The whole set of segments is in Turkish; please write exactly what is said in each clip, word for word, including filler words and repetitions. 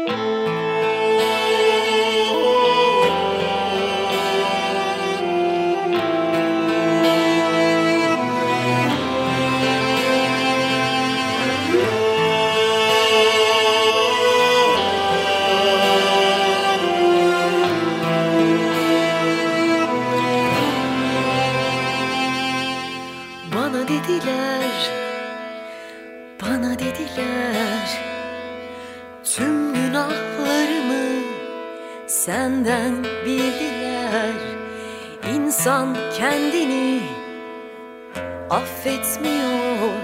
Bana dediler, bana dediler, tüm günahlarımı senden bildiler. İnsan kendini affetmiyor,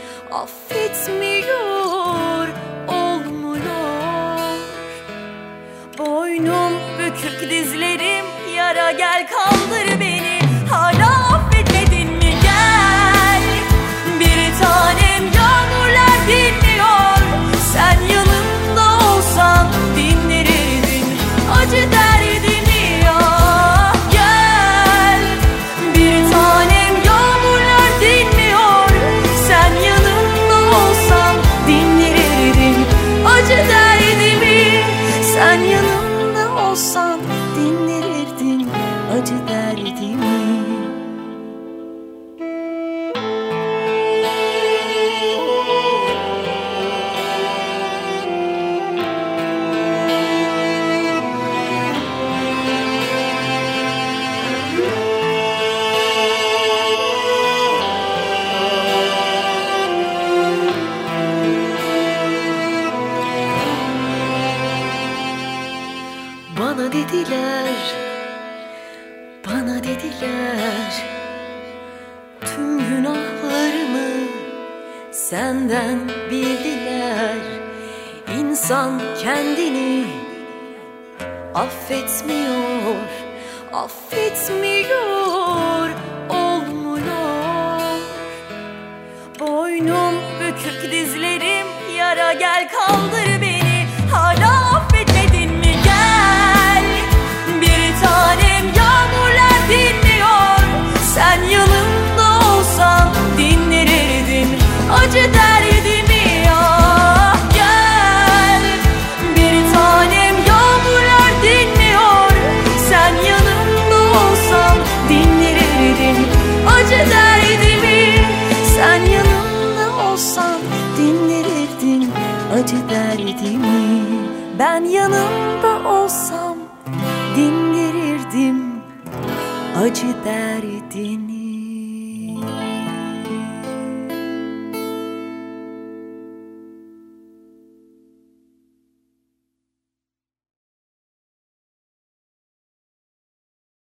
affetmiyor, olmuyor. Boynum bükük, dizlerim yara, gel kaldır beni. Hala affetmedin mi? Gel. Bir tanem, yağmurlar dinmiyor. Sen yanımda olsan dinlerirdin acı derdimi ya. Gel. Bir tanem, yağmurlar dinmiyor. Sen yanımda olsan dinlerirdin acı derdimi. Sen yanımda olsan dinlerirdin acı derdimi. Bana dediler, bana dediler, tüm günahlarımı senden bildiler. İnsan kendini affetmiyor, affetmiyor, olmuyor. Boynum bükük, dizlerim yara, gel kaldır beni. Hala affetmedin mi? Gel. Bir tanem, yağmurlar dinmiyor. Sen yanımda olsan dinlerirdin acı derdimi ya. Gel. Bir tanem, yağmurlar dinmiyor. Sen yanımda olsan dinlerirdin acı derdimi. Sen yanımda olsan dinlerirdin acı derdimi. Ben yanımda olsam dinlerirdim acı derdini.